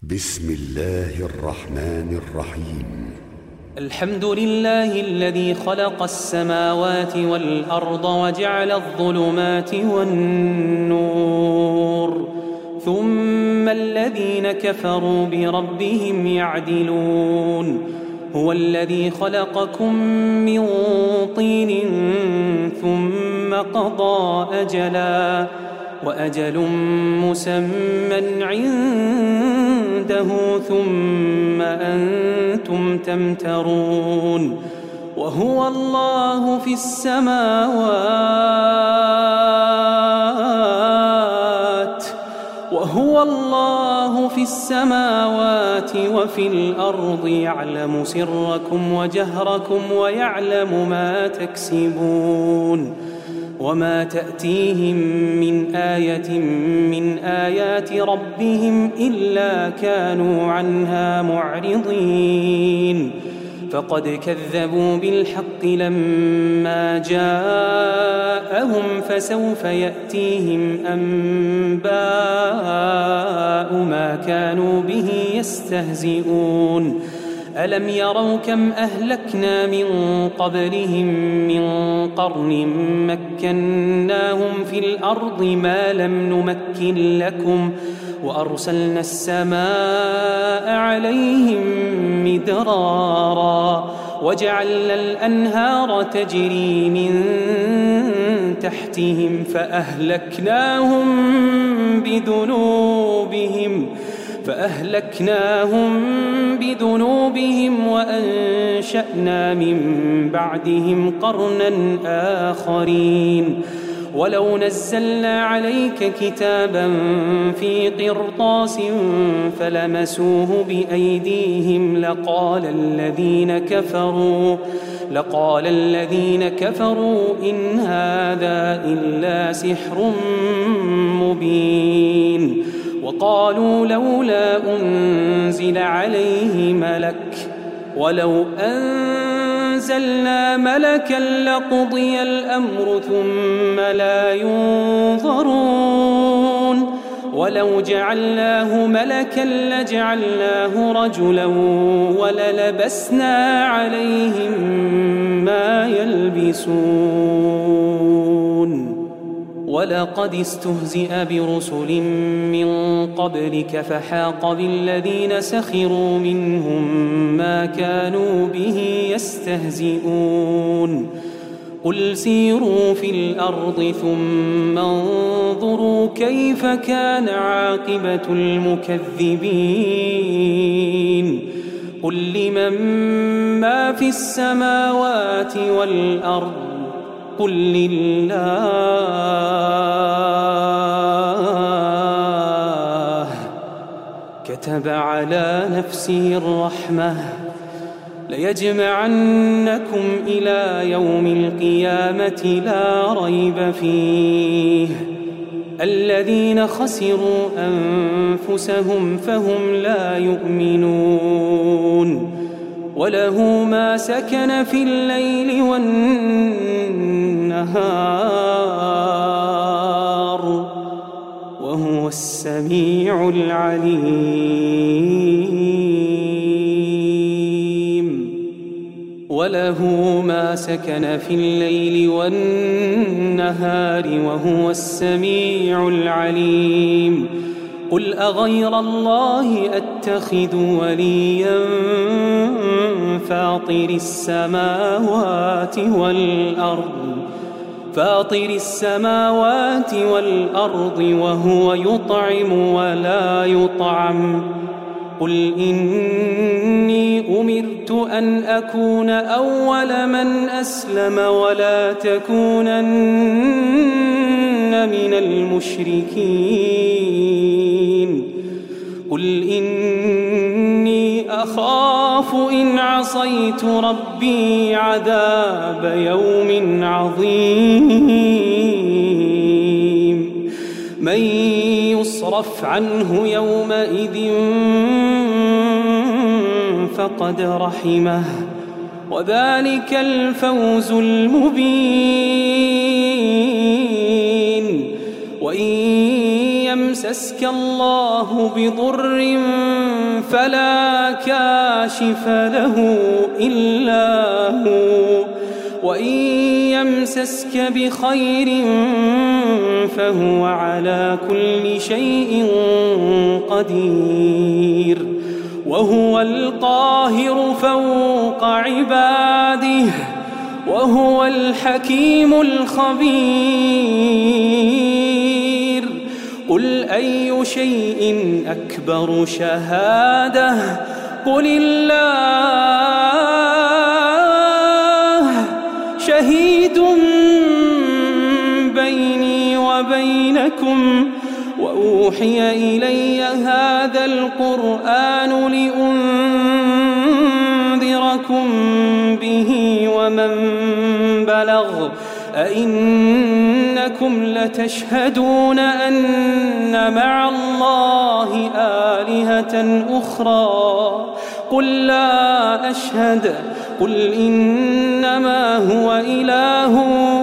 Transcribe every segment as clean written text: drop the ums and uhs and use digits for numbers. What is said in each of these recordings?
بسم الله الرحمن الرحيم. الحمد لله الذي خلق السماوات والأرض وجعل الظلمات والنور ثم الذين كفروا بربهم يعدلون. هو الذي خلقكم من طين ثم قضى أجلا وأجل مسمى عنده ثم أنتم تمترون. وهو الله في السماوات وفي الأرض يعلم سركم وجهركم ويعلم ما تكسبون. وما تأتيهم من آية من آيات ربهم إلا كانوا عنها معرضين. فقد كذبوا بالحق لما جاءهم فسوف يأتيهم أنباء ما كانوا به يستهزئون. ألم يروا كم أهلكنا من قبلهم من قرن مكناهم في الأرض ما لم نمكن لكم وأرسلنا السماء عليهم مدرارا وجعلنا الأنهار تجري من تحتهم فأهلكناهم بذنوبهم وأنشأنا من بعدهم قرنا آخرين. ولو نزلنا عليك كتابا في قرطاس فلمسوه بأيديهم لقال الذين كفروا إن هذا إلا سحر مبين. وقالوا لولا أنزل عليه ملك ولو أنزلنا ملكا لقضي الأمر ثم لا ينظرون. ولو جعلناه ملكا لجعلناه رجلا وللبسنا عليهم ما يلبسون. ولقد استهزئ برسل من قبلك فحاق بالذين سخروا منهم ما كانوا به يستهزئون. قل سيروا في الأرض ثم انظروا كيف كان عاقبة المكذبين. قل لمن ما في السماوات والأرض قل لله كتب على نفسه الرحمة ليجمعنكم إلى يوم القيامة لا ريب فيه. الذين خسروا أنفسهم فهم لا يؤمنون. وله ما سكن في الليل والنهار وهو السميع العليم. وله ما سكن في الليل والنهار وهو السميع العليم. قل أغير الله أتخذ وليا فاطر السماوات والأرض وهو يطعم ولا يطعم. قل إني أمرت أن أكون أول من أسلم ولا تكونن من المشركين. قل إني أخاف إن عصيت ربي عذاب يوم عظيم. من يصرف عنه يومئذ فقد رحمه وذلك الفوز المبين. وإن يمسسك الله بضر فلا كاشف له إلا هو وإن يمسسك بخير فهو على كل شيء قدير وهو القاهر فوق عباده وهو الحكيم الخبير قل أي شيء أكبر شهادة قل الله شهيد بيني وبينكم وأوحي إلي هذا القرآن لأنذركم به ومن بلغ أئنكم لتشهدون أن مع الله آلهة أخرى قل لا أشهد قل إنما هو إله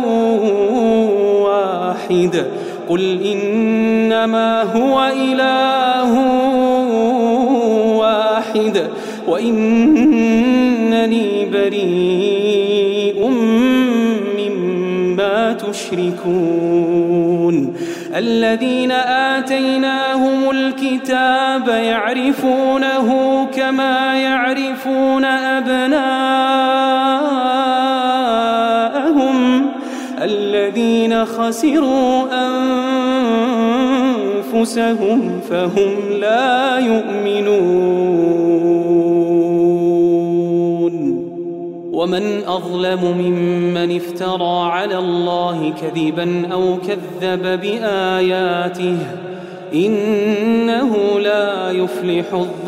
واحد قل إنما هو إله واحد وإنني بريء مما تشركون الذين آتيناهم الكتاب يعرفونه كما يعرفون أبناءهم الذين خسروا أنفسهم فهم لا يؤمنون ومن أظلم ممن افترى على الله كذبا أو كذب بآياته إنه لا يفلح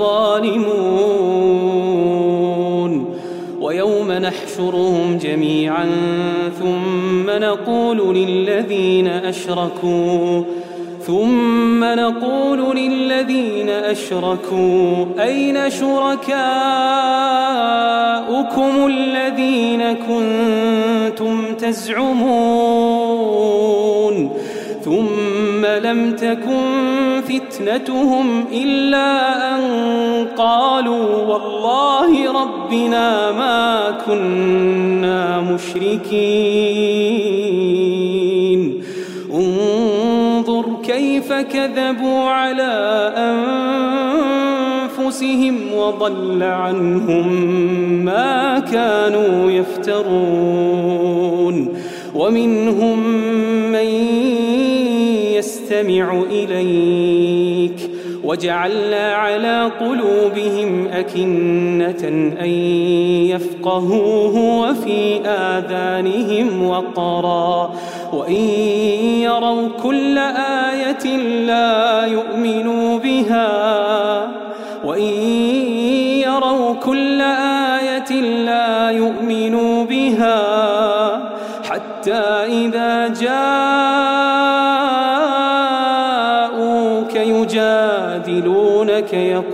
الظالمون ويوم نحشرهم جميعا ثم نقول للذين أشركوا أين شركاؤكم الذين كنتم تزعمون ثم لم تكن فتنتهم إلا أن قالوا والله ربنا ما كنا مشركين انظر كيف كذبوا على أنفسهم وضل عنهم ما كانوا يفترون ومنهم من يستمع إليك وجعلنا على قلوبهم أكنة أن يفقهوه وفي آذانهم وقرا وإن يروا كل آية لا يؤمنوا بها حتى إذا جاءوك يجادلونك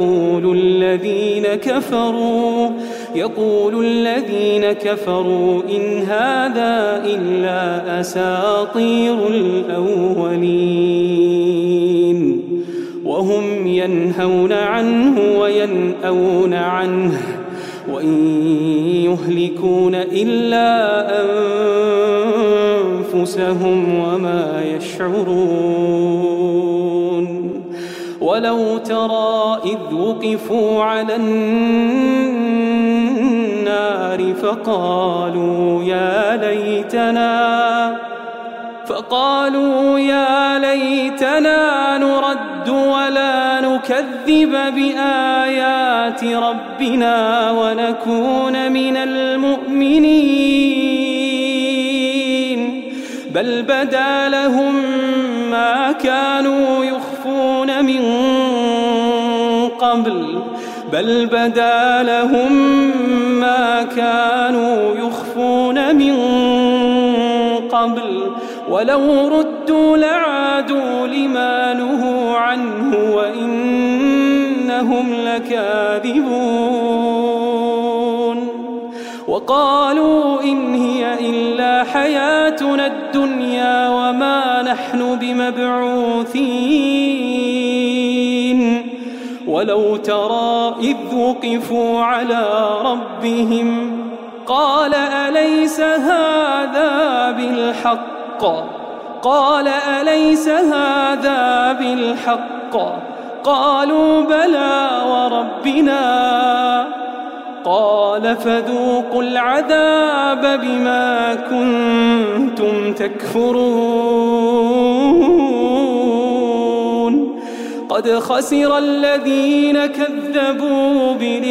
يقول الذين كفروا إن هذا إلا أساطير الأولين وهم ينهون عنه وينأون عنه وإن يهلكون إلا أنفسهم وما يشعرون ولو ترى إذ وقفوا على النار فقالوا يا ليتنا نرد ولا نكذب بآيات ربنا ونكون من المؤمنين بل بدا لهم ما كانوا يخفون من قبل ولو ردوا لعادوا لما نهوا عنه وإنهم لكاذبون وقالوا إن هي إلا حياتنا الدنيا وما نحن بمبعوثين ولو ترى إذ وقفوا على ربهم قال أليس هذا بالحق قالوا بلى وربنا قال فذوقوا العذاب بما كنتم تكفرون قد خسر الذين كذبوا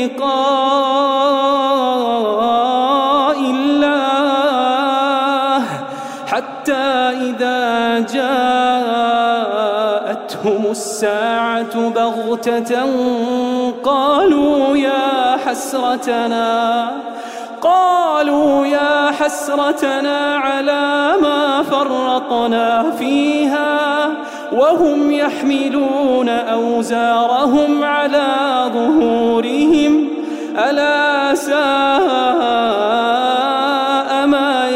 بلقاء الله حتى إذا جاءتهم الساعة بغتة قالوا يا حسرتنا على ما فرطنا فيها وهم يحملون أوزارهم على ظهورهم ألا ساء ما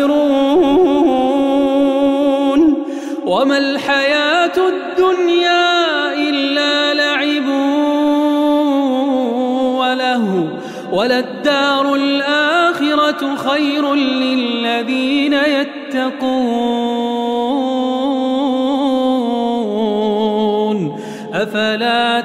يزرون وما الحياة الدنيا إلا لعب ولهو وللدار الآخرة خير للذين يتقون أفلا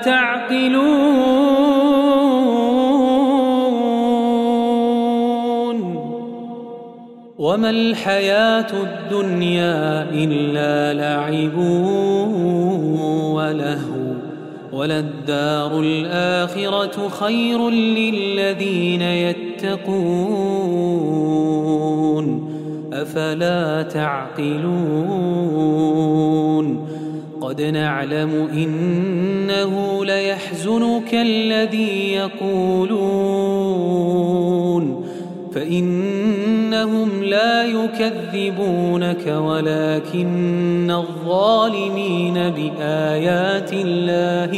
تعقلون وما الحياة الدنيا إلا لعب ولهو وللدار الآخرة خير للذين يتقون أفلا تعقلون قد نعلم إنه ليحزنك الذي يقولون فإنهم لا يكذبونك ولكن الظالمين بآيات الله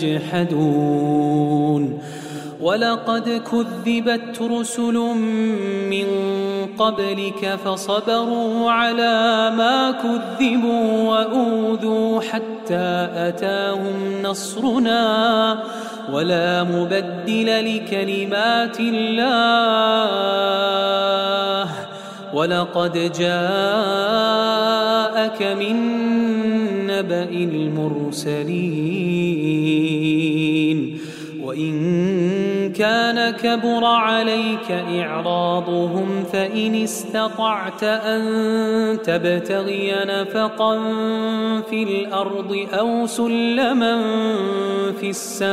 يجحدون ولقد كذبت رسل من قبلك فصبروا على ما كذبوا وأوذوا حتى أتاهم نصرنا ولا مبدل لكلمات الله ولقد جاءك من نبأ المرسلين وإن كان كبر عليك إعراضهم فإن استطعت أن تبتغي نفقا في الأرض أو سلما في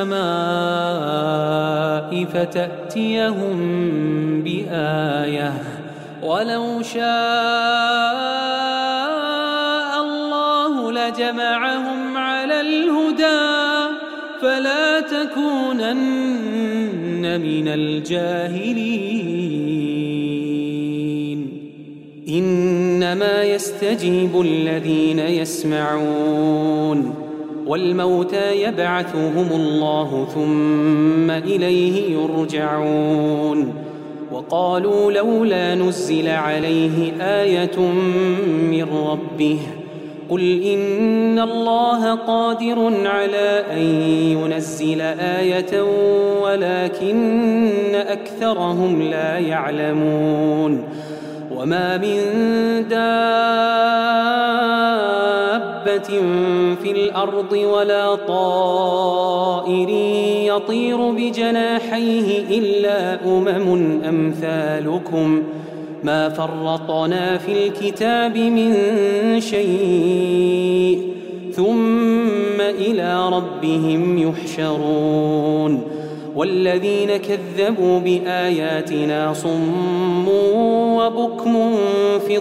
السماء فتأتيهم بآية ولو شاء الله لجمعهم على الهدى فلا تكونن من الجاهلين إنما يستجيب الذين يسمعون والموتى يبعثهم الله ثم إليه يرجعون وقالوا لولا نزل عليه آية من ربه قل إن الله قادر على أن ينزل آية ولكن أكثرهم لا يعلمون وما من دابة في الأرض ولا طائر يطير بجناحيه إلا أمثالكم ما فرطنا في الكتاب من شيء ثم إلى ربهم يحشرون والذين كذبوا بآياتنا صم وبكم في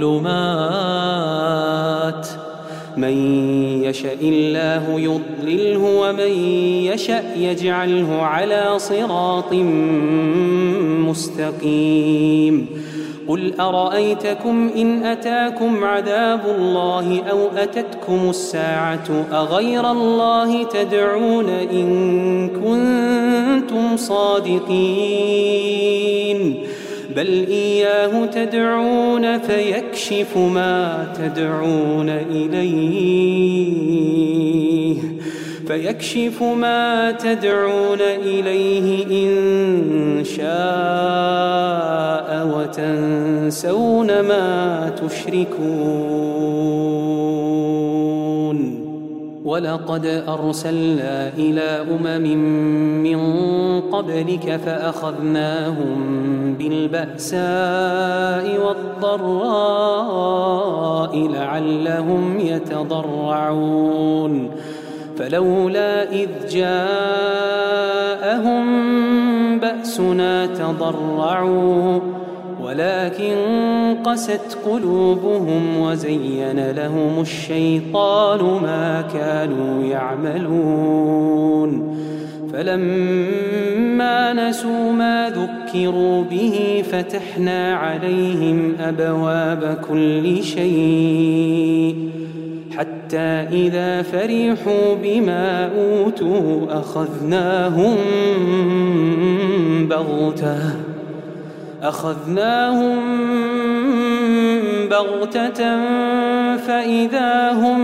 الظلمات من يشاء الله يضلله ومن يشاء يجعله على صراط مستقيم قل أرأيتكم إن أتاكم عذاب الله أو أتتكم الساعة أغير الله تدعون إن كنتم صادقين بل إياه تدعون فيكشف ما تدعون إليه فيكشف ما تدعون إليه إن شاء وتنسون ما تشركون. ولقد أرسلنا إلى من قبلك فأخذناهم بالبأساء والضراء لعلهم يتضرعون. فلولا إذ جاءهم بأسنا تضرعوا ولكن قست قلوبهم وزين لهم الشيطان ما كانوا يعملون. فلما نسوا ما ذكروا به فتحنا عليهم أبواب كل شيء حتى إذا فرحوا بما أوتوا أخذناهم بغتة فإذا هم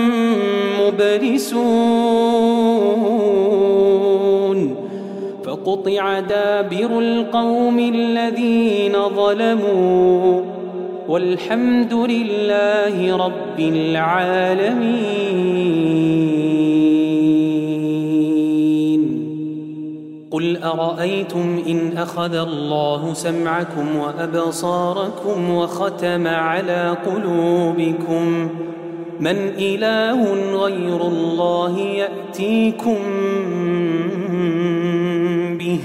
مبلسون. فقطع دابر القوم الذين ظلموا والحمد لله رب العالمين. قل أرأيتم إن أخذ الله سمعكم وأبصاركم وختم على قلوبكم من إله غير الله يأتيكم به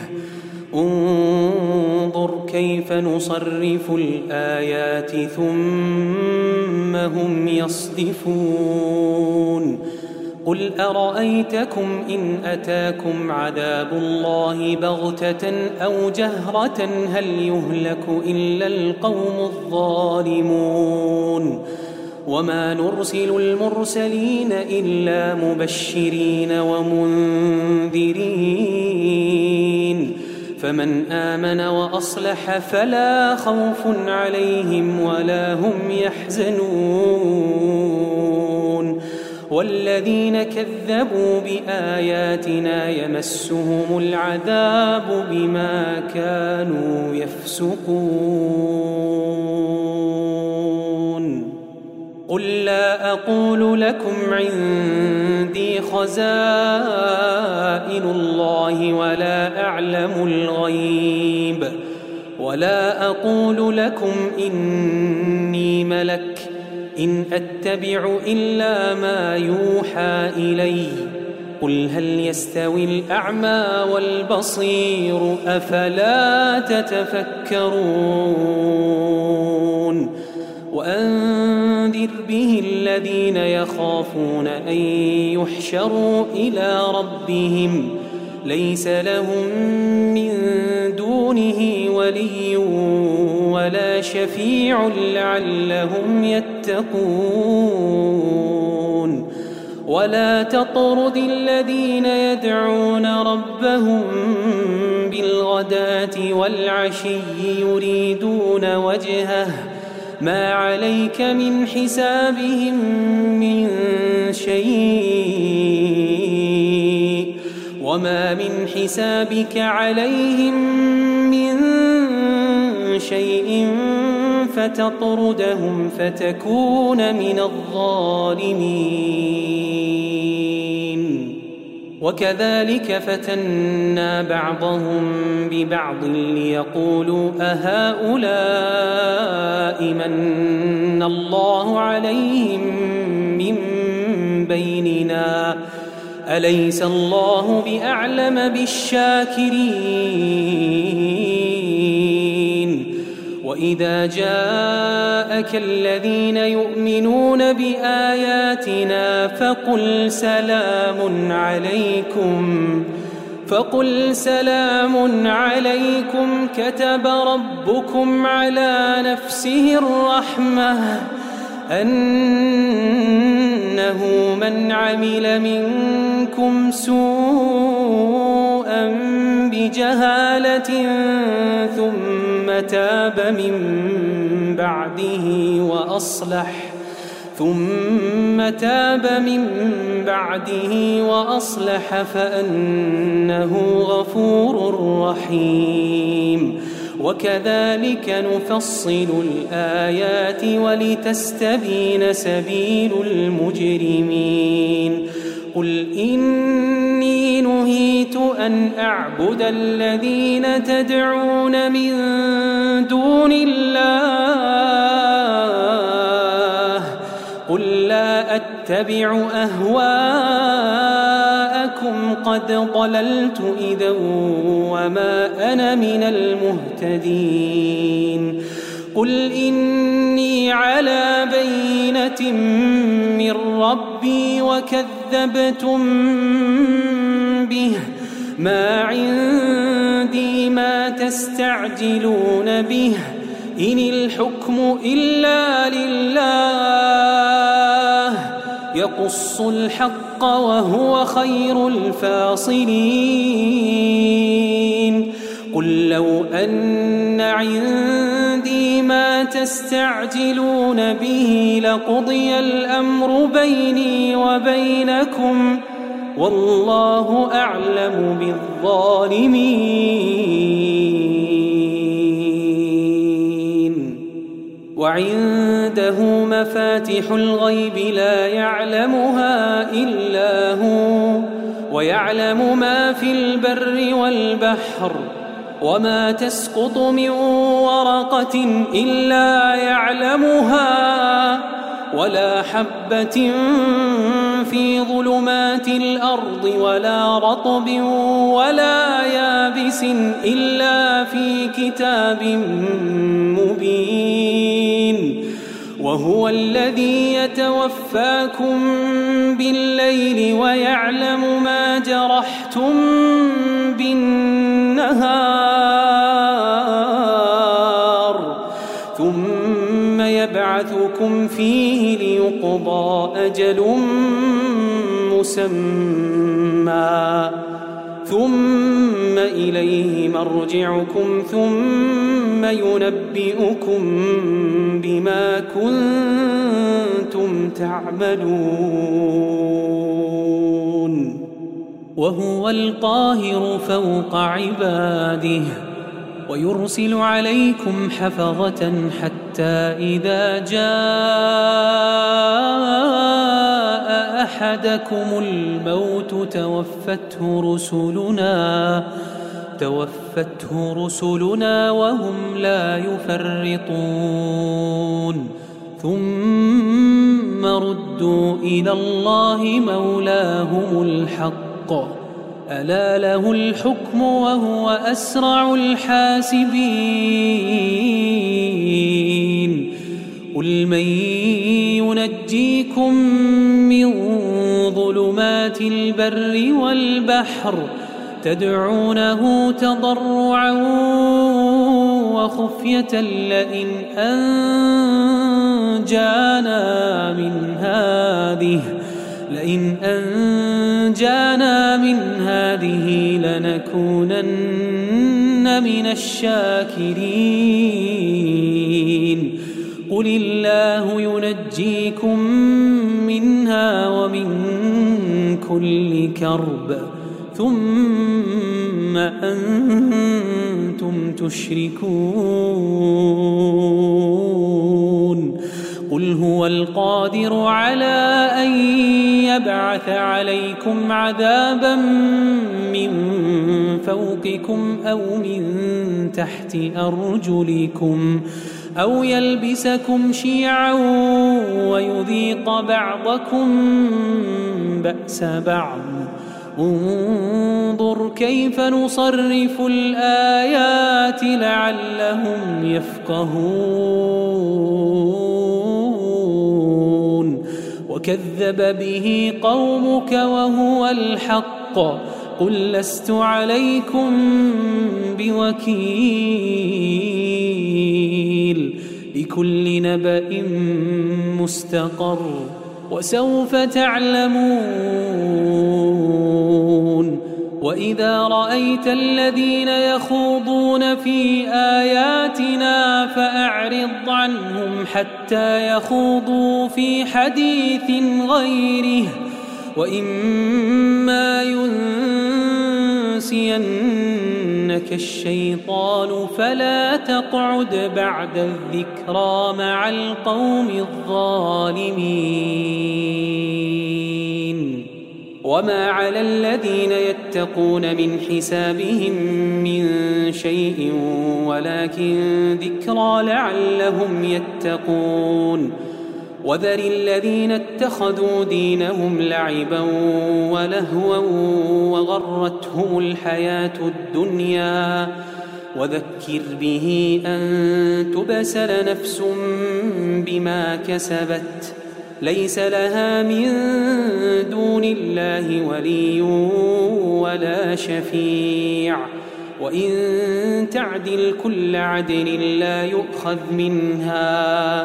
انظر كيف نصرف الآيات ثم هم يصدفون. قل أرأيتكم إن أتاكم عذاب الله بغتة أو جهرة هل يهلك إلا القوم الظالمون. وما نرسل المرسلين إلا مبشرين ومنذرين فمن آمن وأصلح فلا خوف عليهم ولا هم يحزنون. والذين كذبوا بآياتنا يمسهم العذاب بما كانوا يفسقون. قل لا أقول لكم عندي خزائن الله ولا أعلم الغيب ولا أقول لكم إني ملك إن أتبع إلا ما يوحى إلي قل هل يستوي الأعمى والبصير أفلا تتفكرون. وأنذر به الذين يخافون أن يحشروا إلى ربهم ليس لهم من دونه ولي ولا شفيع لعلهم يتقون. ولا تطرد الذين يدعون ربهم بالغداة والعشي يريدون وجهه ما عليك من حسابهم من شيء وما من حسابك عليهم من شيء فتطردهم فتكون من الظالمين. وكذلك فتنا بعضهم ببعض ليقولوا أهؤلاء من الله عليهم من بيننا أليس الله بأعلم بالشاكرين. وإذا جاءك الذين يؤمنون بآياتنا فقل سلام عليكم كتب ربكم على نفسه الرحمة أنه من عمل منكم سوءا بجهالة ثم تاب من بعده ثم تاب من بعده وأصلح فأنه غفور رحيم وكذلك نفصل الآيات ولتستبين سبيل المجرمين قل إني نهيت أن أعبد الذين تدعون من دون الله قل لا أتبع أهواءكم قد ضللت إذا وما أنا من المهتدين قل إني على بينة من ربي وكذبتم به ما عندي ما تستعجلون به إن الحكم إلا لله يقص الحق وهو خير الفاصلين قل لو أن عندي ما تستعجلون به لقضي الأمر بيني وبينكم والله أعلم بالظالمين وعنده مفاتح الغيب لا يعلمها إلا هو ويعلم ما في البر والبحر وما تسقط من ورقة إلا يعلمها ولا حبة في ظلمات الأرض ولا رطب ولا يابس إلا في كتاب مبين وهو الذي يتوفاكم بالليل ويعلم ما جرحتم بالنهار ثم يبعثكم فيه ليقضى أجل مسمى ثم إليه مرجعكم ثم ينبئكم بما كنتم تعملون وهو القاهر فوق عباده ويرسل عليكم حفظة حتى إذا جاء أحدكم الموت توفته رسلنا وهم لا يفرطون ثم ردوا إلى الله مولاهم الحق ألا له الحكم وهو أسرع الحاسبين قل من ينجيكم من ظلمات البر والبحر تدعونه تضرعا وخفية لئن أنجانا من هذه لنكونن من الشاكرين قل الله ينجيكم منها ومن كل كرب ثم أنتم تشركون قل هو القادر على أن يبعث عليكم عذابا من فوقكم أو من تحت أرجلكم أو يلبسكم شيعا ويذيق بعضكم بأس بعض انظر كيف نصرف الآيات لعلهم يفقهون وكذب به قومك وهو الحق قل لست عليكم بوكيل لكل نبأ مستقر وسوف تعلمون وإذا رأيت الذين يخوضون في آياتنا فأعرض عنهم حتى يخوضوا في حديث غيره وإما ينسينك الشيطان فلا تقعد بعد الذكرى مع القوم الظالمين وما على الذين يتقون من حسابهم من شيء ولكن ذكرى لعلهم يتقون وذر الذين اتخذوا دينهم لعبا ولهوا وغرتهم الحياة الدنيا وذكر به أن تبسل نفس بما كسبت ليس لها من دون الله ولي ولا شفيع وإن تعدل كل عدل لا يؤخذ منها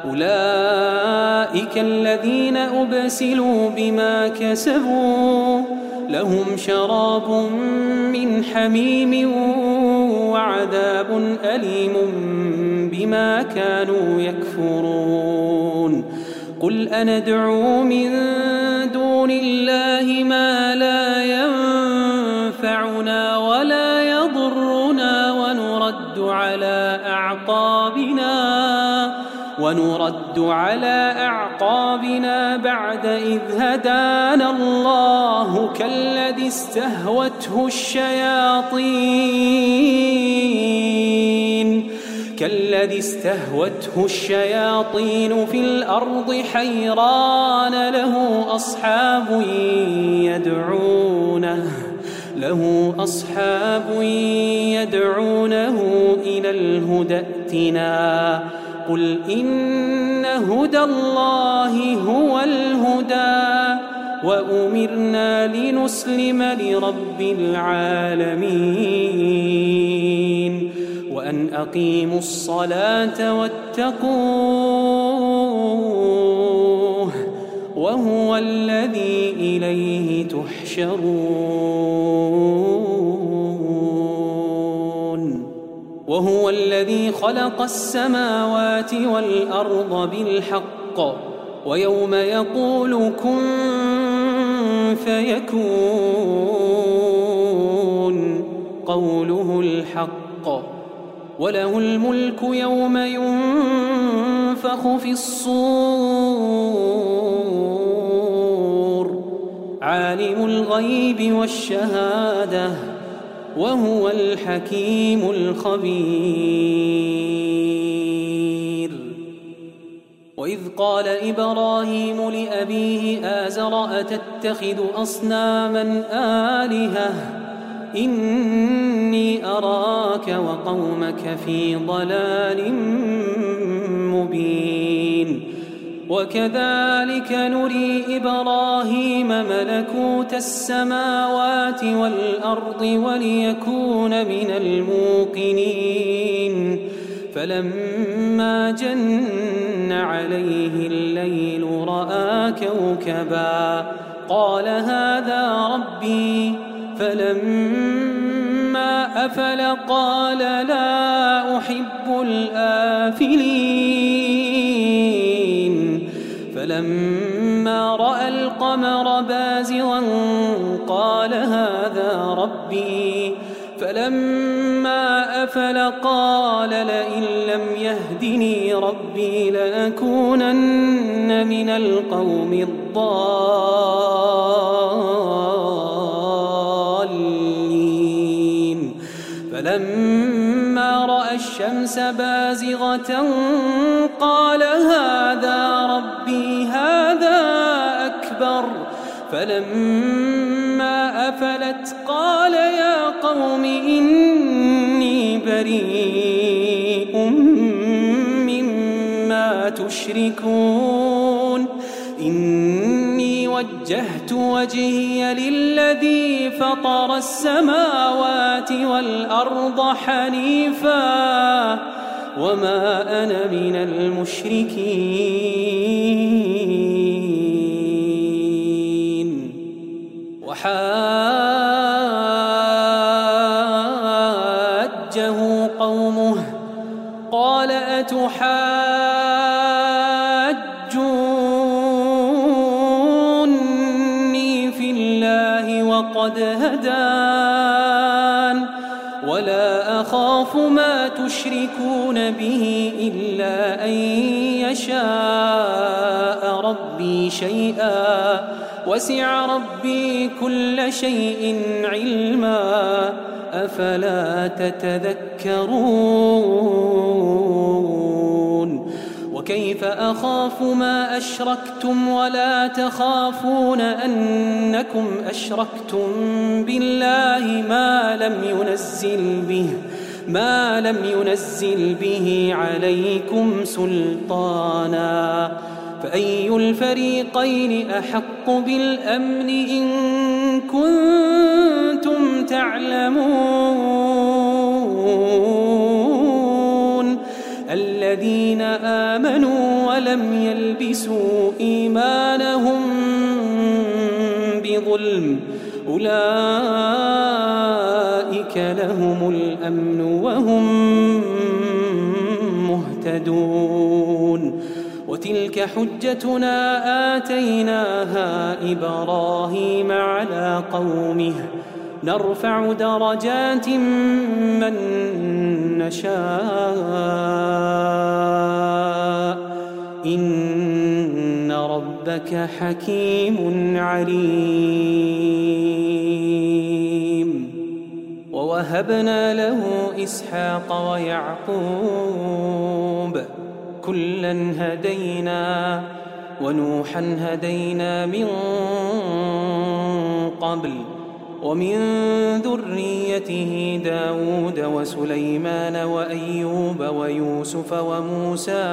أولئك الذين أبسلوا بما كسبوا لهم شراب من حميم وعذاب أليم بما كانوا يكفرون قل أندعو من دون الله ما لا ينفعنا ولا يضرنا ونرد على أعقابنا بعد إذ هدانا الله كالذي استهوته الشياطين في الأرض حيران له أصحاب يدعونه إلى الهدى ائتنا قل إن هدى الله هو الهدى وأمرنا لنسلم لرب العالمين وأن أقيموا الصلاة واتقوه وهو الذي إليه تحشرون وهو الذي خلق السماوات والأرض بالحق ويوم يقول كن فيكون قوله الحق وله الملك يوم ينفخ في الصور عالم الغيب والشهادة وهو الحكيم الخبير وإذ قال إبراهيم لأبيه آزر أتتخذ أصناما آلهة إني أراك وقومك في ضلال مبين وكذلك نري إبراهيم ملكوت السماوات والأرض وليكون من الموقنين فلما جن عليه الليل رأى كوكبا قال هذا ربي فلما أفل قال لا أحب الآفلين فلما رأى القمر بازغا قال هذا ربي فلما أفل قال لئن لم يهدني ربي لأكونن من القوم الضالين فلما رأى الشمس بازغة قال هذا ربي هذا أكبر فلما أفلت قال يا قوم إني بريء مما تشركون إني وجهت وجهي للذي فطر السماوات والأرض حنيفا وما أنا من المشركين وحاجه تحاجوني في الله وقد هدان ولا أخاف ما تشركون به إلا أن يشاء ربي شيئا وسع ربي كل شيء علما أفلا تتذكرون وكيف أخاف ما أشركتم ولا تخافون أنكم أشركتم بالله ما لم ينزل به عليكم سلطانا فأي الفريقين أحق بالأمن إن كنتم تعلمون الذين آمنوا ولم يلبسوا إيمانهم بظلم أولئك لهم الأمن وهم مهتدون وتلك حجتنا آتيناها إبراهيم على قومه نرفع درجات من نشاء إن ربك حكيم عليم ووهبنا له إسحاق ويعقوب كلا هدينا ونوحا هدينا من قبل ومن ذريته داود وسليمان وأيوب ويوسف وموسى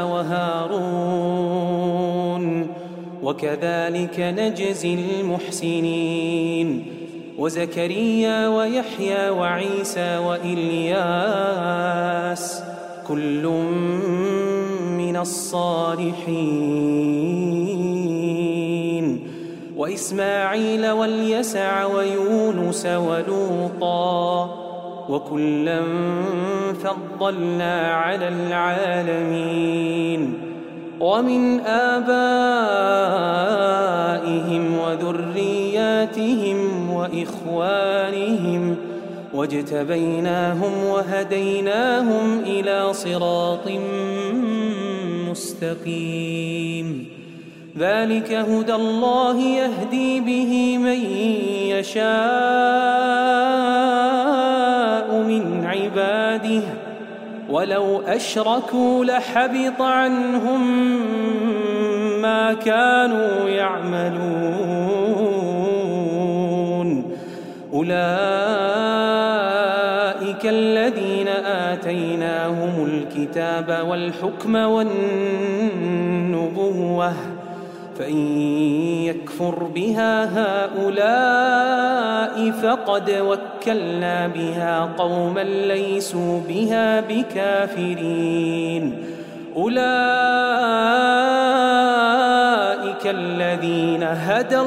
وهارون وكذلك نجزي المحسنين وزكريا ويحيى وعيسى وإلياس كل من الصالحين وإسماعيل واليسع ويونس ولوطا وكلا فضلنا على العالمين ومن آبائهم وذرياتهم وإخوانهم واجتبيناهم وهديناهم إلى صراط مستقيم ذلك هدى الله يهدي به من يشاء من عباده ولو أشركوا لحبط عنهم ما كانوا يعملون أولئك الذين آتيناهم الكتاب والحكم والنبوة فإن يكفر بها هؤلاء فقد وكلنا بها قوما ليسوا بها بكافرين أولئك الذين هدى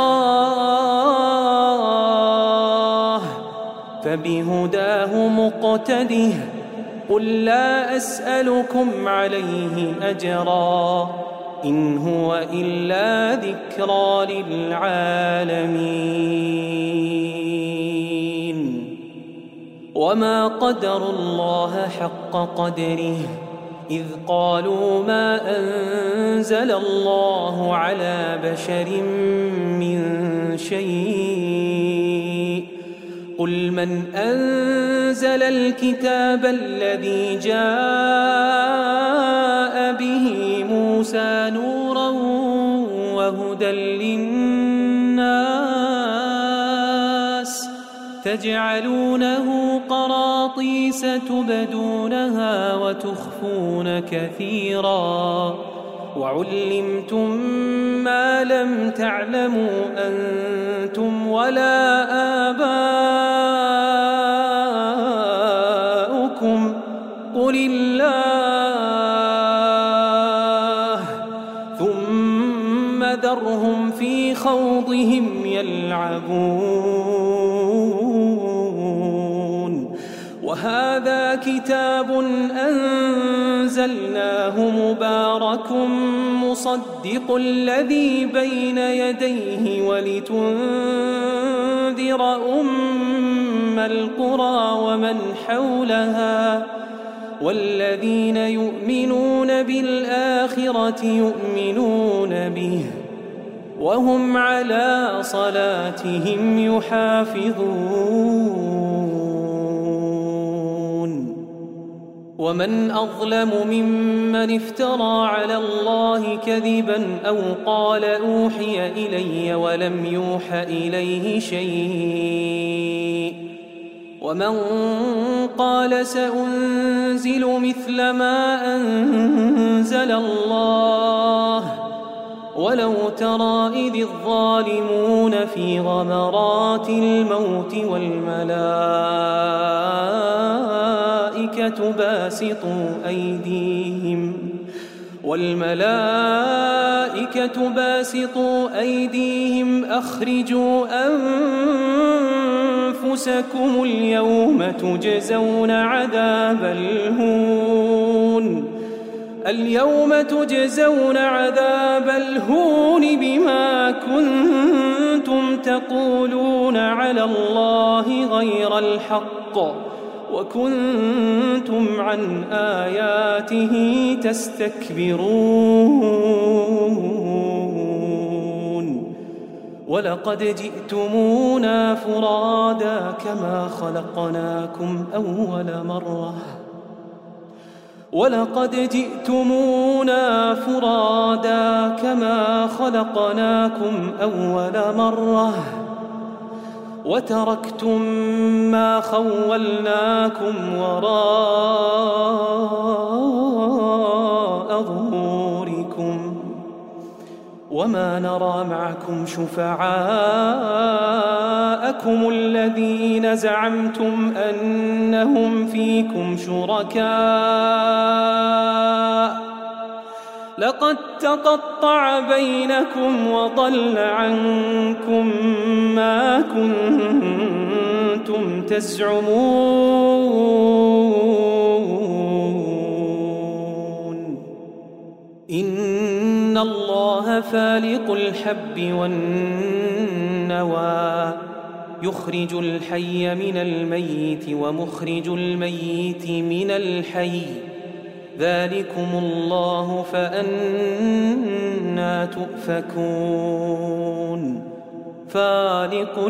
الله فبهداه مقتده قل لا أسألكم عليه أجرا إن هو إلا ذكرى للعالمين وما قدروا الله حق قدره إذ قالوا ما أنزل الله على بشر من شيء قل من أنزل الكتاب الذي جاء به موسى نورا وهدى للناس تجعلونه قراطيس تبدونها وتخفون كثيرا وعلمتم ما لم تعلموا أنتم ولا آباؤكم قل الله ثم ذرهم في خوضهم يلعبون وهذا كتاب أنزلناه مبارك مصدق الذي بين يديه ولتنذر أم القرى ومن حولها والذين يؤمنون بالآخرة يؤمنون به وهم على صلاتهم يحافظون ومن أظلم ممن افترى على الله كذبا أو قال أوحي إلي ولم يوح إليه شيء ومن قال سأنزل مثل ما أنزل الله ولو ترى إذ الظالمون في غمرات الموت والملائكة باسطوا أيديهم أخرجوا أنفسكم اليوم تجزون عذاب الهون بما كنتم تقولون على الله غير الحق وكنتم عن آياته تستكبرون ولقد جئتمونا فرادا كما خلقناكم أول مرة وتركتم ما خولناكم وراء ظهوركم وما نرى معكم شفعاءكم الذين زعمتم أنهم فيكم شركاء لقد تقطع بينكم وضل عنكم ما كنتم تزعمون إن الله فالق الحب والنوى يخرج الحي من الميت ومخرج الميت من الحي ذلكم الله فأنى تؤفكون فالق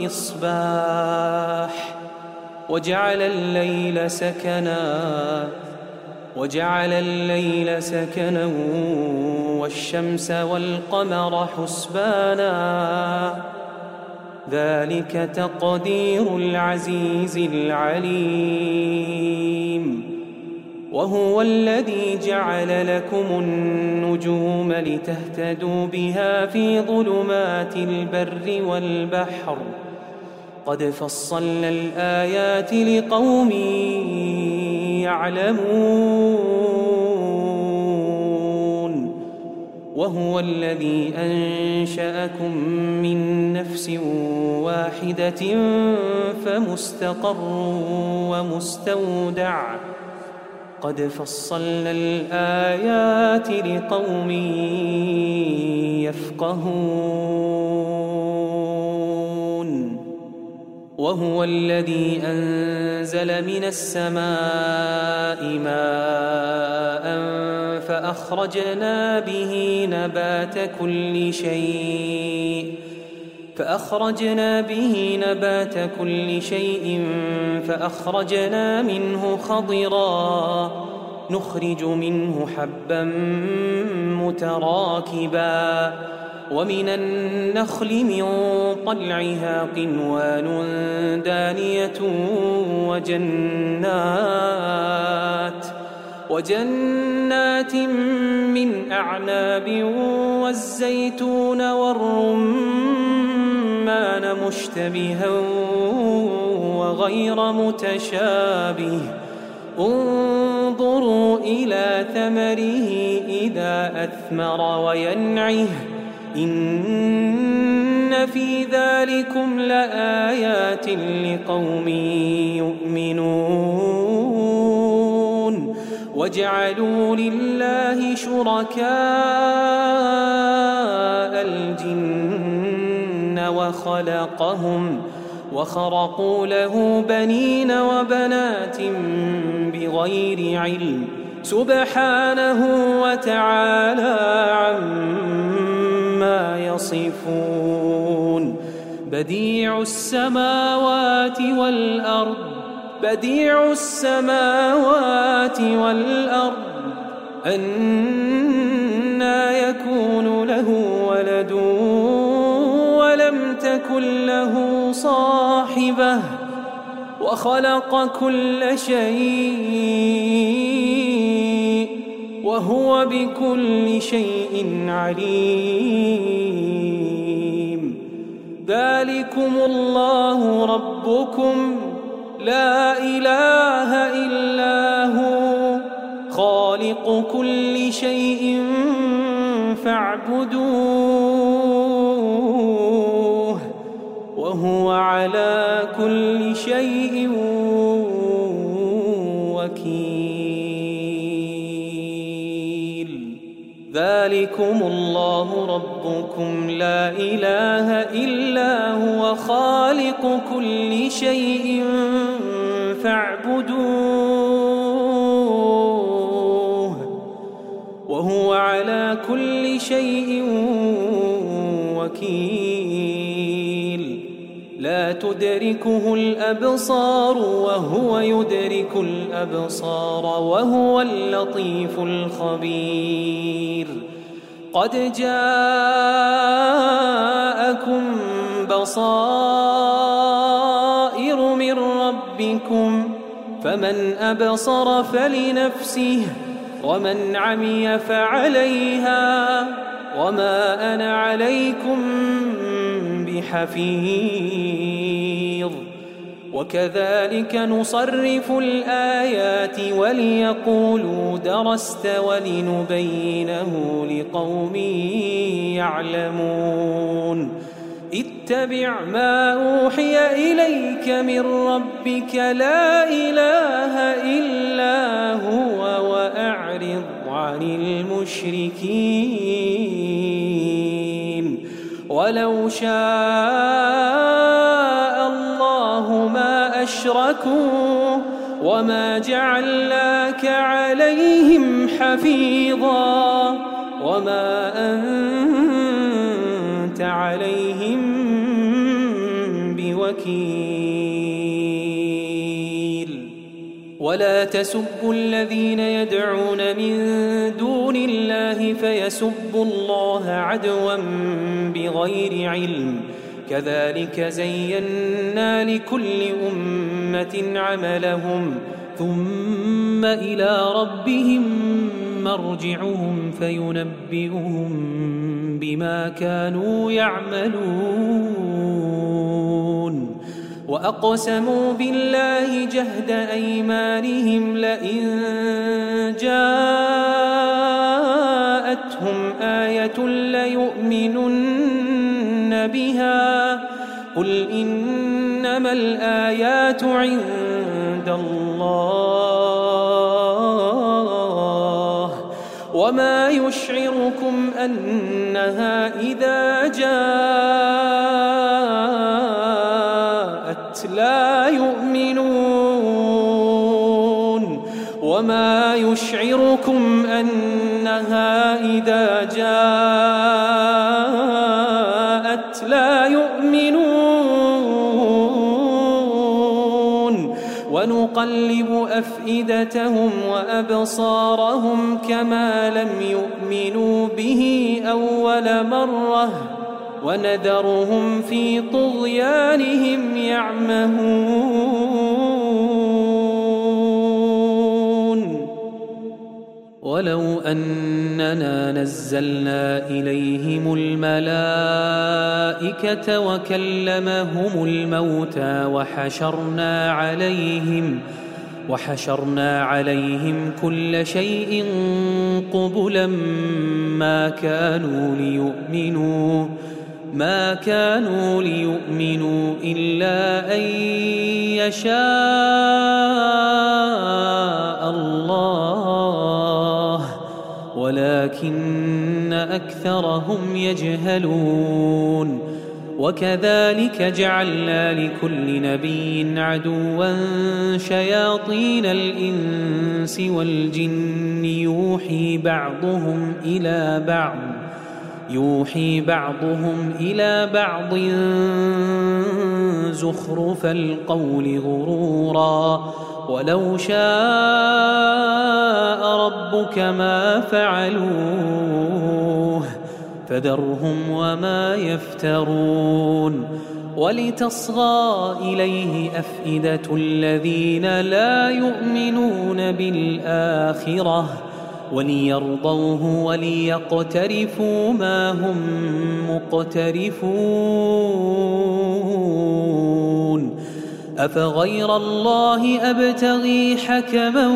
الإصباح وجعل الليل سكنا والشمس والقمر حسبانا ذلك تقدير العزيز العليم وهو الذي جعل لكم النجوم لتهتدوا بها في ظلمات البر والبحر قد فصلنا الآيات لقوم يعلمون وهو الذي أنشأكم من نفس واحدة فمستقر ومستودع قد فصلنا الآيات لقوم يفقهون وهو الذي أنزل من السماء ماء فأخرجنا به نبات كل شيء فأخرجنا منه خضرا نخرج منه حبا متراكبا ومن النخل من طلعها قنوان دانية وجنات من أعناب والزيتون والرمان مشتبها وغير متشابه انظروا إلى ثمره إذا أثمر وينعه إن في ذلكم لآيات لقوم يؤمنون وجعلوا لله شركاء الجن وخرقوا له بنين وبنات بغير علم سبحانه وتعالى عما يصفون. بديع السماوات والأرض أنى يكون له ولد ولم تكن له صاحبة وخلق كل شيء وهو بكل شيء عليم. ذلكم الله ربكم لا إله إلا هو خالق كل شيء فاعبدوه وهو على كل شيء وكيل. ذلكم الله ربكم لا إله إلا هو خالق كل شيء فاعبدوه وهو على كل شيء وكيل. لا تدركه الأبصار وهو يدرك الأبصار وهو اللطيف الخبير. قد جاءكم بصائر من ربكم فمن أبصر فلنفسه ومن عمي فعليها وما أنا عليكم بحفيظ. وكذلك نصرف الآيات وليقولوا درست ولنبينه لقوم يعلمون. اتبع ما أوحي إليك من ربك لا إله إلا هو وأعرض عن المشركين. ولو شاء الله ما أشركوا وما جعلناك عليهم حفيظا وما أنت عليهم بوكيل. ولا تسبوا الذين يدعون من دون الله فيسبوا الله عدوا بغير علم. كذلك زينا لكل أمة عملهم ثم إلى ربهم مرجعهم فينبئهم بما كانوا يعملون. وأقسموا بالله جهد أيمانهم لئن جاءتهم آية ليؤمنن بها قل إنما الآيات عند الله وما يشعركم أنها إذا جاءت لا يؤمنون وما يشعركم أنها إذا جاءت لا يؤمنون ونقلب أفئدتهم وأبصارهم كما لم يؤمنوا به أول مرة ونذرهم في طغيانهم يعمهون. ولو أننا نزلنا إليهم الملائكة وكلمهم الموتى وحشرنا عليهم كل شيء قبلا ما كانوا ليؤمنوا إلا أن يشاء الله ولكن أكثرهم يجهلون وكذلك جعلنا لكل نبي عدوا شياطين الإنس والجن يوحي بعضهم إلى بعض زخرف القول غرورا ولو شاء ربك ما فعلوه فذرهم وما يفترون ولتصغى إليه أفئدة الذين لا يؤمنون بالآخرة وليرضوه وليقترفوا ما هم مقترفون أفغير الله أبتغي حكما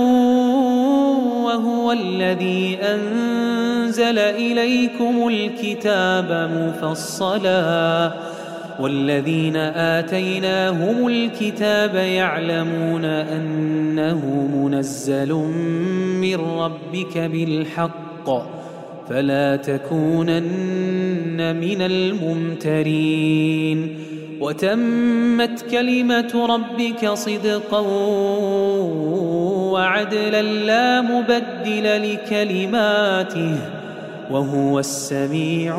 وهو الذي أنزل إليكم الكتاب مفصلا والذين آتيناهم الكتاب يعلمون أنه منزل من ربك بالحق فلا تكونن من الممترين وتمت كلمة ربك صدقا وعدلا لا مبدل لكلماته وهو السميع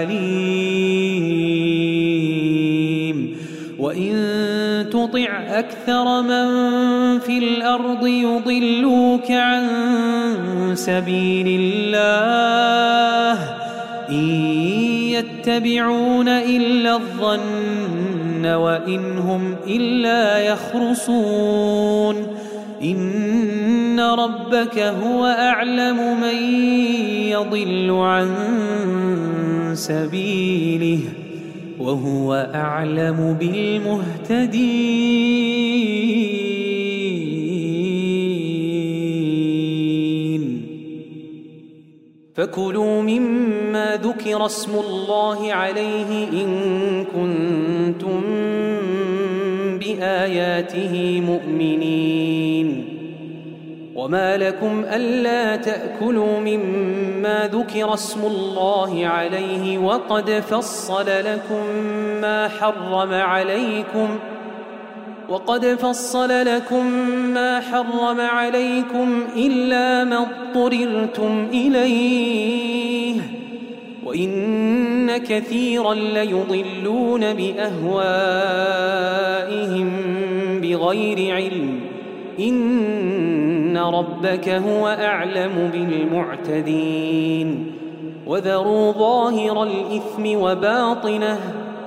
العليم وإن تطع أكثر من في الأرض يضلوك عن سبيل الله إن يتبعون إلا الظن وإن هم إلا يخرصون إن ربك هو أعلم من يضل عن سبيله وهو أعلم بالمهتدين فكلوا مما ذكر اسم الله عليه إن كنتم بآياته مؤمنين وما لكم ألا تأكلوا مما ذكر اسم الله عليه وقد فصل لكم ما حرم عليكم إلا ما اضطررتم إليه وإن كثيرا ليضلون بأهوائهم بغير علم إن ربك هو أعلم بالمعتدين وذروا ظاهر الإثم وباطنه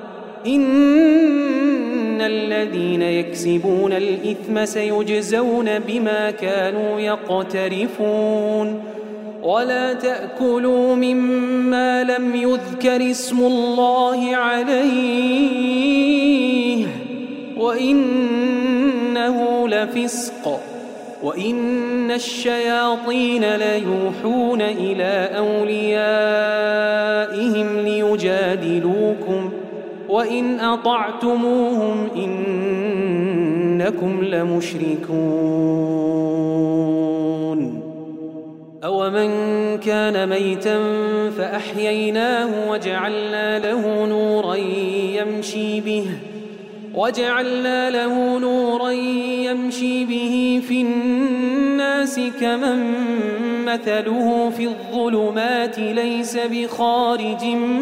إن الذين يكسبون الإثم سيجزون بما كانوا يقترفون ولا تأكلوا مما لم يذكر اسم الله عليه وإنه لفسق وإن الشياطين ليوحون إلى أوليائهم ليجادلوكم وإن أطعتموهم إنكم لمشركون أومن كان ميتا فأحييناه وجعلنا له نورا يمشي به في الناس كمن مثله في الظلمات ليس بخارج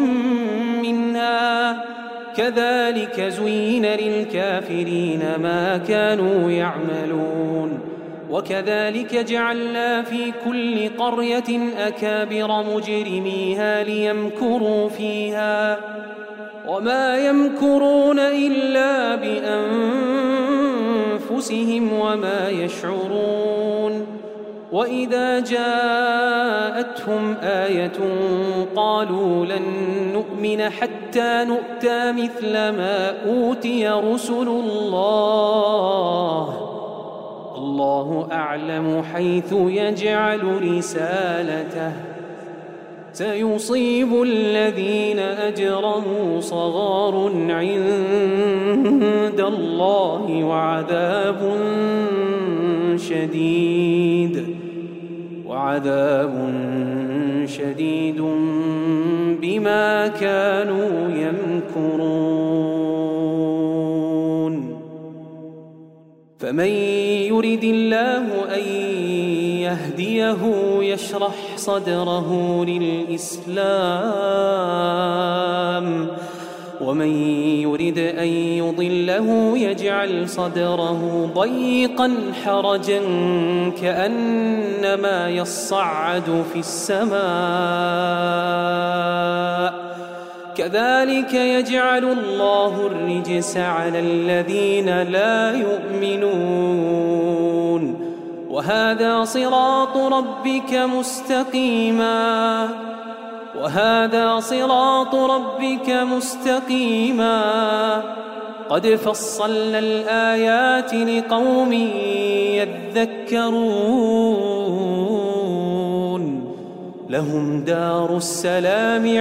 منها كذلك زين للكافرين ما كانوا يعملون وكذلك جعلنا في كل قرية أكابر مجرميها ليمكروا فيها وما يمكرون إلا بأنفسهم وما يشعرون وإذا جاءتهم آية قالوا لن نؤمن حتى نؤتى مثل ما أوتي رسل الله أعلم حيث يجعل رسالته سيصيب الذين أجرموا صغار عند الله وعذاب شديد بما كانوا يمكرون فمن يرد الله أن يهديه يشرح صدره للإسلام ومن يرد أن يضله يجعل صدره ضيقا حرجا كأنما يصعد في السماء كذلك يجعل الله الرجس على الذين لا يؤمنون وهذا صراط ربك مستقيما قد فصلنا الآيات لقوم يذكرون لهم دار السلام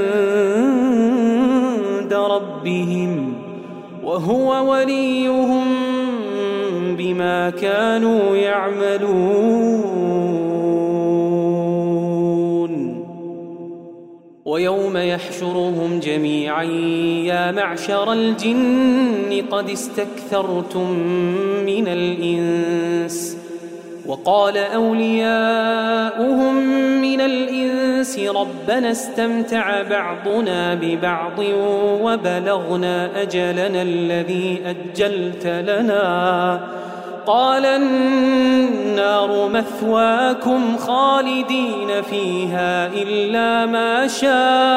عند ربهم وهو وليهم بما كانوا يعملون ويوم يحشرهم جميعا يا معشر الجن قد استكثرتم من الإنس وقال أولياؤهم من الإنس ربنا استمتع بعضنا ببعض وبلغنا أجلنا الذي أجلت لنا قال النار مثواكم خالدين فيها إلا ما شاء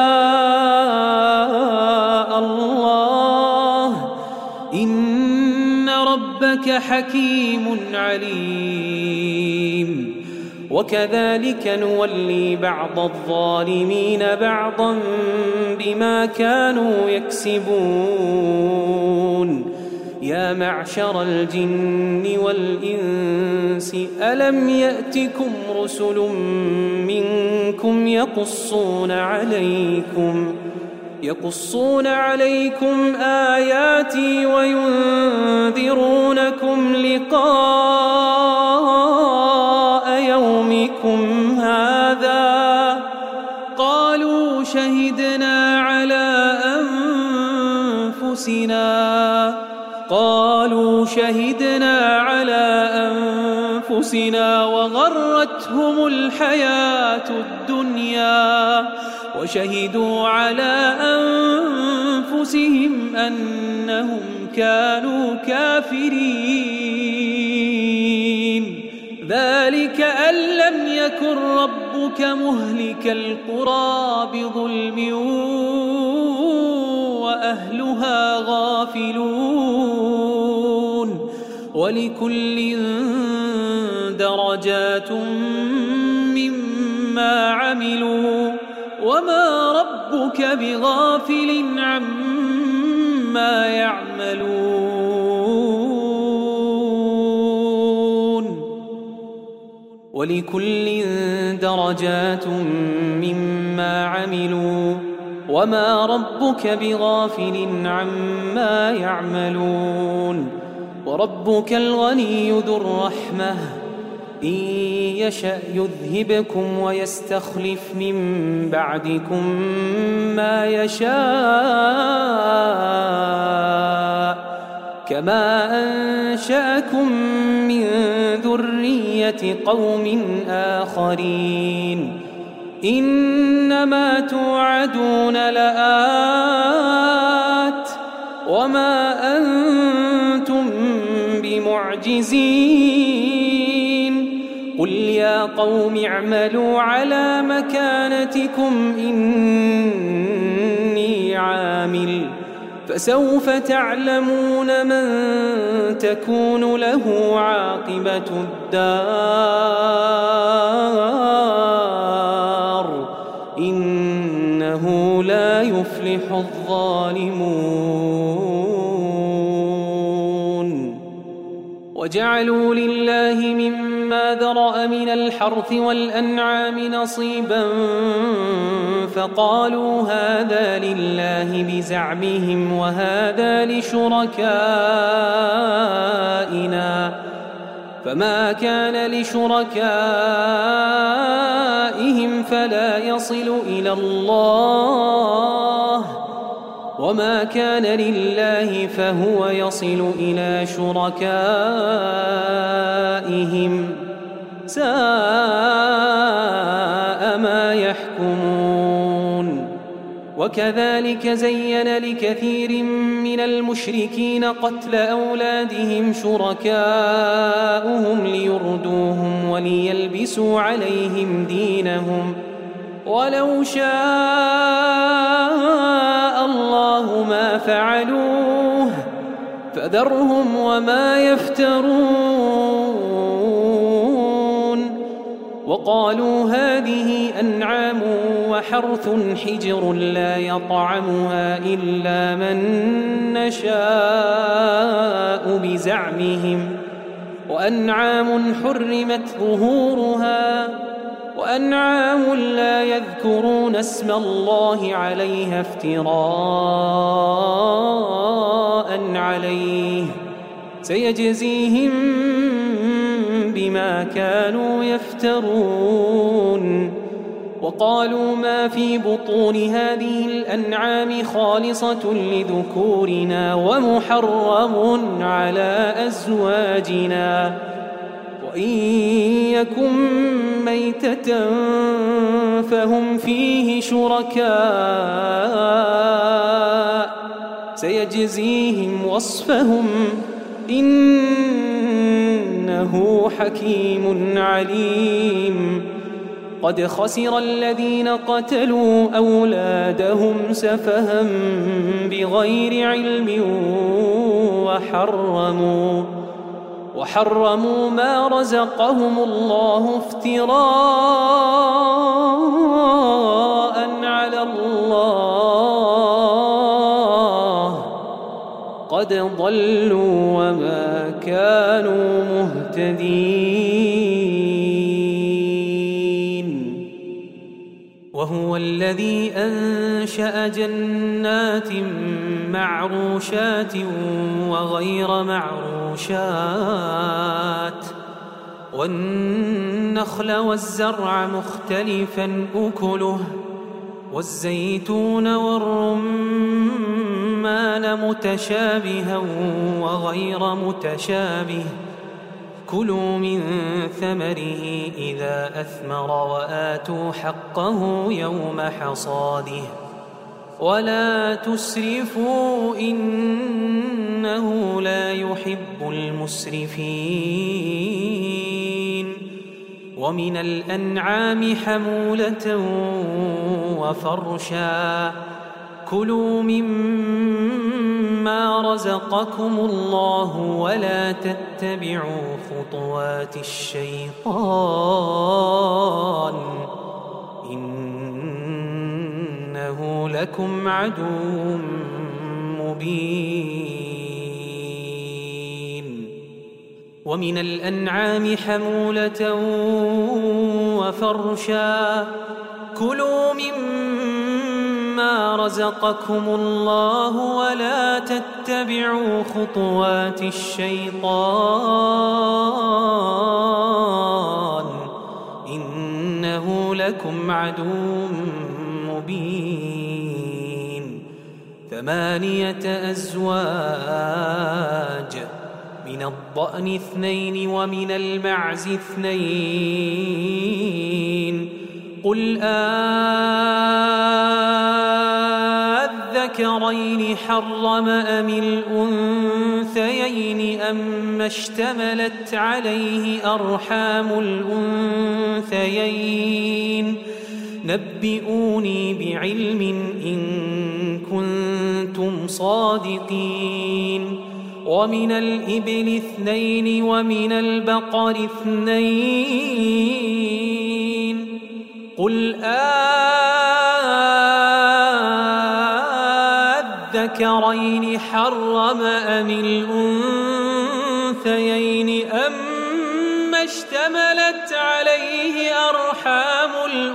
الله إن ربك حكيم عليم وكذلك نولي بعض الظالمين بعضا بما كانوا يكسبون يا معشر الجن والإنس ألم يأتكم رسل منكم يقصون عليكم آياتي وينذرونكم لقاء يومكم هذا قالوا شهدنا على أنفسنا وغرتهم الحياة الدنيا وشهدوا على أنفسهم أنهم كانوا كافرين ذلك أن لم يكن ربك مهلك القرى بظلم وأهلها غافلون ولكل درجات مما عملوا وما ربك بغافل عما يعملون ولكل درجات مما عملوا وما ربك بغافل عما يعملون وربك الغني ذو الرحمة إن يشأ يذهبكم ويستخلف من بعدكم ما يشاء كما أنشأكم من ذرية قوم آخرين إنما توعدون لآت وما أنتم بمعجزين قل يا قوم اعملوا على مكانتكم إني عامل فسوف تعلمون من تكون له عاقبة الدار إنه لا يفلح الظالمون وجعلوا لله مما ذرأ من الحرث والأنعام نصيبا فقالوا هذا لله بزعمهم وهذا لشركائنا فما كان لشركائهم فلا يصل إلى الله وما كان لله فهو يصل إلى شركائهم ساء ما يحكمون. وكذلك زين لكثير من المشركين قتل أولادهم شركاؤهم ليردوهم وليلبسوا عليهم دينهم ولو شاء الله ما فعلوه فذرهم وما يفترون. وقالوا هذه أنعام وحرث حجر لا يطعمها إلا من نشاء بزعمهم وأنعام حرمت ظهورها وأنعام لا يذكرون اسم الله عليها افتراء عليه سيجزيهم بما كانوا يفترون. وقالوا ما في بطون هذه الأنعام خالصة لذكورنا ومحرم على أزواجنا وإن يكن ميتة فهم فيه شركاء سيجزيهم وصفهم إنه حكيم عليم. قد خسر الذين قتلوا أولادهم سفها بغير علم وحرموا ما رزقهم الله افتراء على الله قد ضلوا وما كانوا مهتدين. وهو الذي أنشأ جنات معروشات وغير معروشات والنخل والزرع مختلفا أكله والزيتون والرمان متشابها وغير متشابه كلوا من ثمره إذا أثمر وآتوا حقه يوم حصاده ولا تسرفوا إنه لا يحب المسرفين. ومن الأنعام حمولة وفرشا كلوا مما رزقكم الله ولا تتبعوا خطوات الشيطان إنه لكم عدو مبين. ومن الأنعام حمولة وفرشا كلوا مما رزقكم الله ولا تتبعوا خطوات الشيطان إنه لكم عدو مبين. 8 أزواج من الضأن 2 ومن المعز 2 قل أذكرين حرم أم الأنثيين أما اشتملت عليه أرحام الأنثيين نبئوني بعلم إن كنتم صادقين. ومن الإبل 2 ومن البقر 2 قل أذكرين حرم أم الأنثيين أما اشتملت عليه أرحام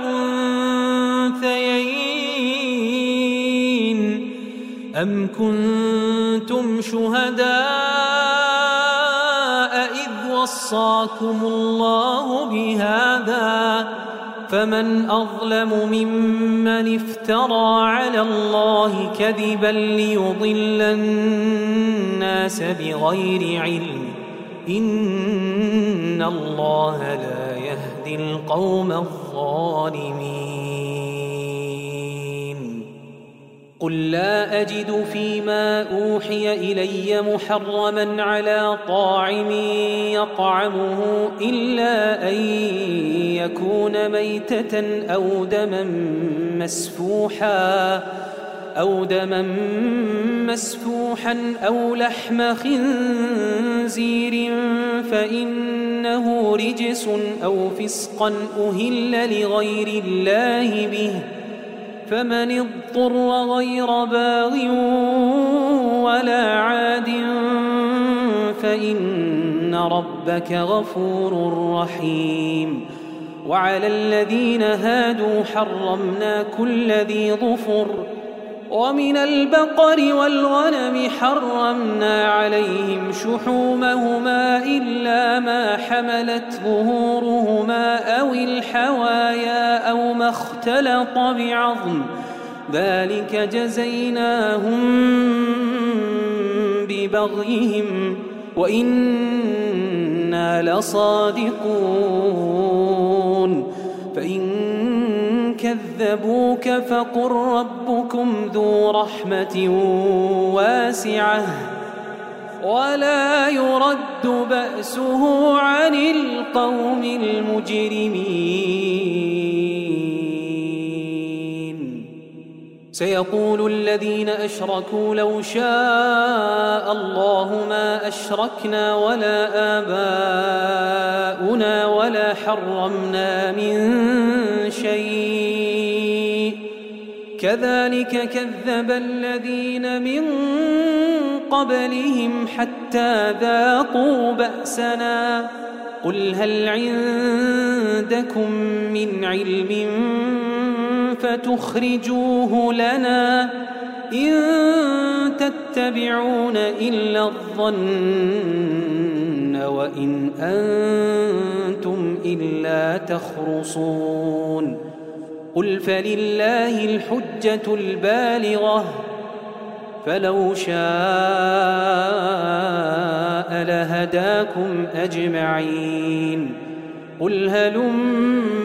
الأنثيين أم كنتم شهداء إذ وصاكم وصاكم الله بهذا فمن أظلم ممن افترى على الله كذبا ليضل الناس بغير علم إن الله لا يهدي القوم الظالمين قل لا أجد فيما أوحي إلي محرما على طاعم يطعمه إلا أن يكون ميتة أو دما مسفوحا أو لحم خنزير فإنه رجس أو فسقا أهل لغير الله به فمن اضطر غير باغ ولا عاد فإن ربك غفور رحيم وعلى الذين هادوا حرمنا كل ذي ظفر ومن البقر والغنم حرمنا عليهم شحومهما إلا ما حملت ظهورهما أو الحوايا أو ما اختلط بعظم ذلك جزيناهم ببغيهم وإنا لصادقون فإن كذبوك فقل ربكم ذو رحمة واسعة ولا يرد بأسه عن القوم المجرمين سيقول الذين أشركوا لو شاء الله ما أشركنا ولا آباؤنا ولا حرمنا من شيء كذلك كذب الذين من قبلهم حتى ذاقوا بأسنا قل هل عندكم من علم فتخرجوه لنا إن تتبعون إلا الظن وإن أنتم إلا تخرصون قل فلله الحجة البالغة فلو شاء لهداكم أجمعين قل هلم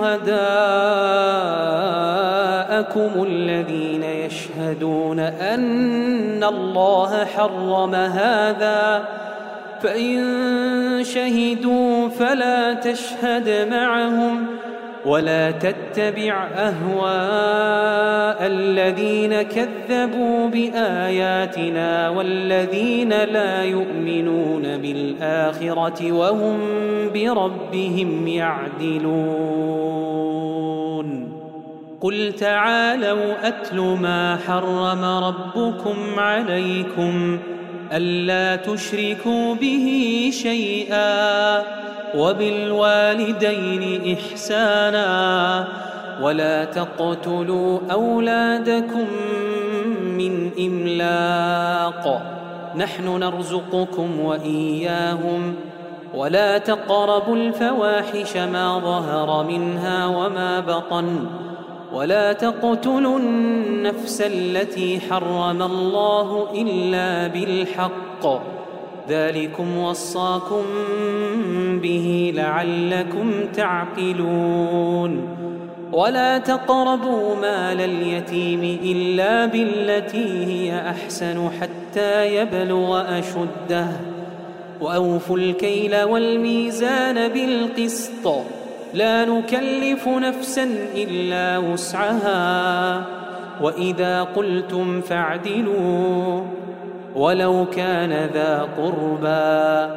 شهداءكم الذين يشهدون أن الله حرم هذا فإن شهدوا فلا تشهد معهم ولا تتبع أهواء الذين كذبوا بآياتنا والذين لا يؤمنون بالآخرة وهم بربهم يعدلون قل تعالوا أتل ما حرم ربكم عليكم ألا تشركوا به شيئا وبالوالدين إحسانا ولا تقتلوا أولادكم من إملاق نحن نرزقكم وإياهم ولا تقربوا الفواحش ما ظهر منها وما بطن ولا تقتلوا النفس التي حرم الله إلا بالحق ذلكم وصاكم به لعلكم تعقلون ولا تقربوا مال اليتيم إلا بالتي هي أحسن حتى يبلغ أشده وأوفوا الكيل والميزان بالقسط لا نكلف نفسا إلا وسعها وإذا قلتم فاعدلوا ولو كان ذا قربى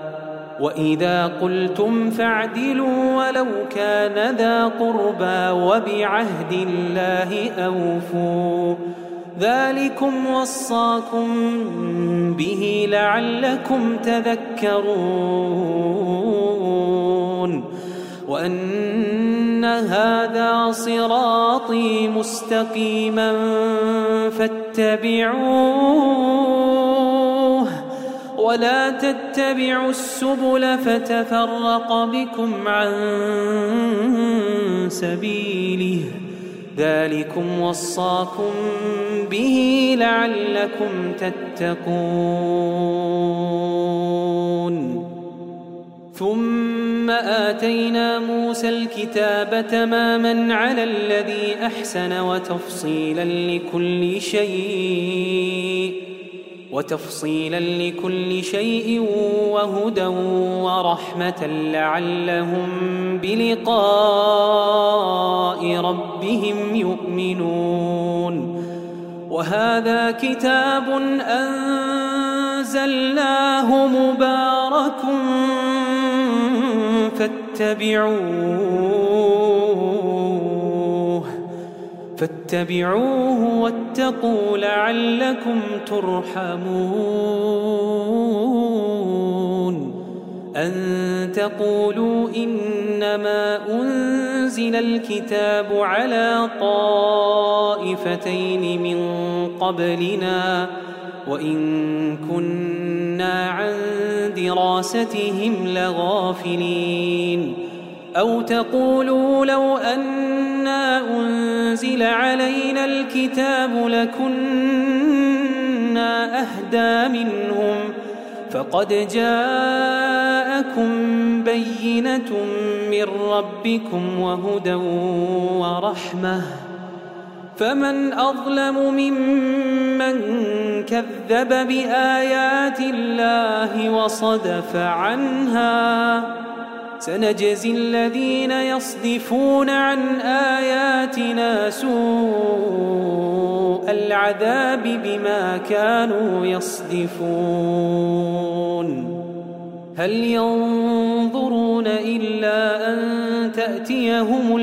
وبعهد الله أوفوا ذلكم وصاكم به لعلكم تذكرون وأن هذا صراطي مستقيما فاتبعوه ولا تتبعوا السبل فتفرق بكم عن سبيله ذلكم وصاكم به لعلكم تتقون ثم آتينا موسى الكتاب تماما على الذي أحسن وتفصيلا لكل شيء وهدى ورحمة لعلهم بلقاء ربهم يؤمنون وهذا كتاب أنزلناه مبارك فاتبعوه واتقوا لعلكم ترحمون أن تقولوا إنما أنزل الكتاب على طائفتين من قبلنا وإن كنا عن دراستهم لغافلين أو تقولوا لو أنا أنزل علينا الكتاب لكنا أهدى منهم فقد جاءكم بينة من ربكم وهدى ورحمة فمن أظلم ممن كذب بآيات الله وصدف عنها سنجزي الذين يصدفون عن آياتنا سوء العذاب بما كانوا يصدفون هل ينظرون إلا أن تأتيهم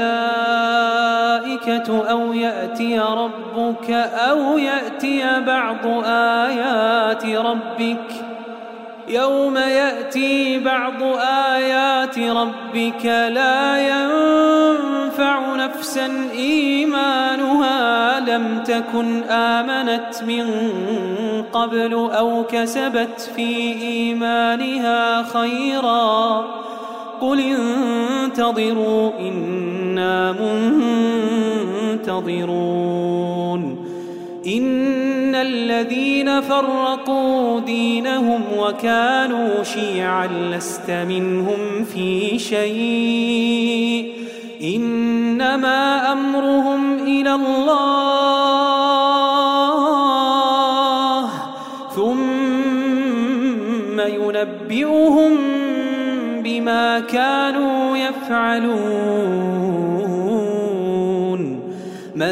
الملائكة أو يأتي ربك أو يأتي بعض آيات ربك يوم يأتي بعض آيات ربك لا ينفع نفسا إيمانها لم تكن آمنت من قبل أو كسبت في إيمانها خيرا قل انتظروا إنا منتظرون إن الذين فرقوا دينهم وكانوا شيعا لست منهم في شيء إنما أمرهم إلى الله ثم ينبئهم بما كانوا يفعلون من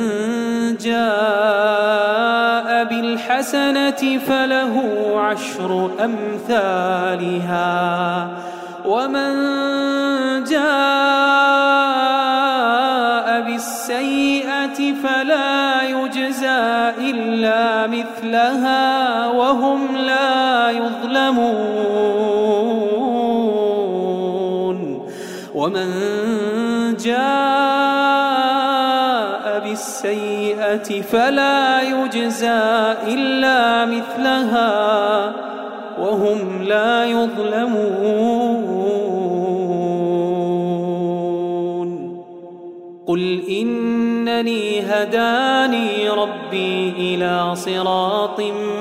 جاء بالحسنة فله عشر أمثالها ومن جاء بالسيئة فلا يجزى إلا مثلها وهم لا يظلمون ومن جاء بالسيئة فلا يجزى إلا مثلها وهم لا يظلمون قل إنني هداني ربي إلى صراط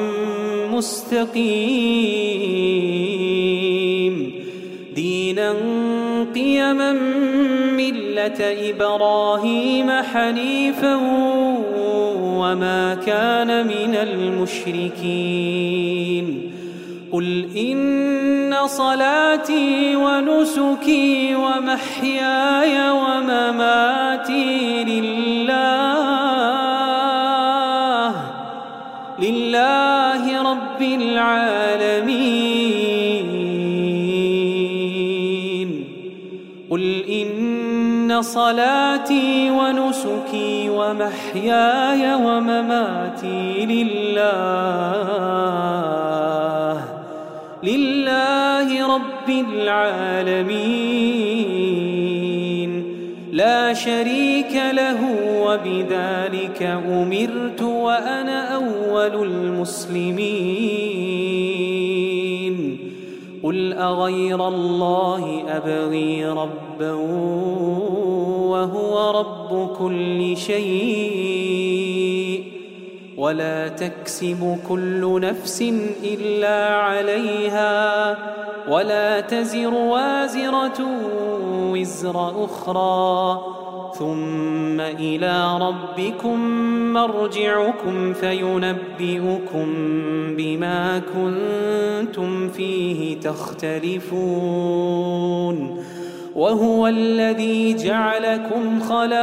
مستقيم دينا قيما ملة إبراهيم حنيفا وما كان من المشركين قل إن صلاتي ونسكي ومحياي ومماتي لله رب العالمين قل إن صلاتي ونسكي ومحياي ومماتي لله رب العالمين لا شريك له وبذلك أمرت وأنا أول المسلمين قل أغير الله أبغي ربا وهو رب كل شيء ولا تكسب كل نفس إلا عليها ولا تزر وازرة وزر أخرى ثم إلى ربكم مرجعكم فينبئكم بما كنتم فيه تختلفون وهو الذي جعلكم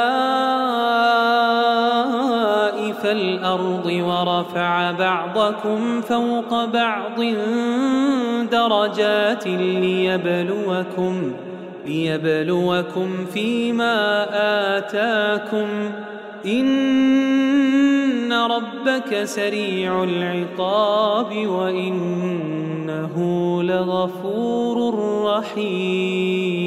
خلائف الأرض ورفع بعضكم فوق بعض درجات ليبلوكم فيما آتاكم إن ربك سريع العقاب وإنه لغفور رحيم